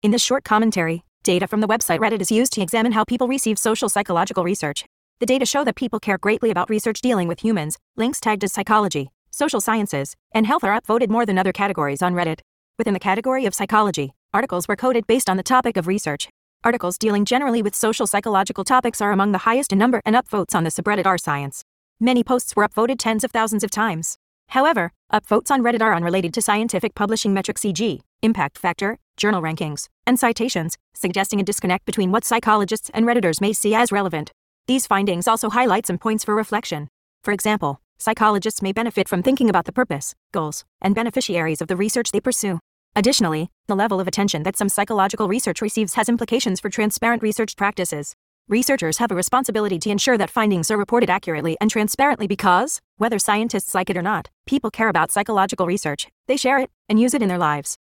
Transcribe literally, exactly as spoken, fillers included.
In this short commentary, data from the website Reddit is used to examine how people receive social psychological research. The data show that people care greatly about research dealing with humans. Links tagged as psychology, social sciences, and health are upvoted more than other categories on Reddit. Within the category of psychology, articles were coded based on the topic of research. Articles dealing generally with social psychological topics are among the highest in number, and upvotes on the subreddit are science. Many posts were upvoted tens of thousands of times. However, upvotes on Reddit are unrelated to scientific publishing metrics, for example, impact factor, journal rankings, and citations, suggesting a disconnect between what psychologists and Redditors may see as relevant. These findings also highlight some points for reflection. For example, psychologists may benefit from thinking about the purpose, goals, and beneficiaries of the research they pursue. Additionally, the level of attention that some psychological research receives has implications for transparent research practices. Researchers have a responsibility to ensure that findings are reported accurately and transparently because, whether scientists like it or not, people care about psychological research, they share it, and use it in their lives.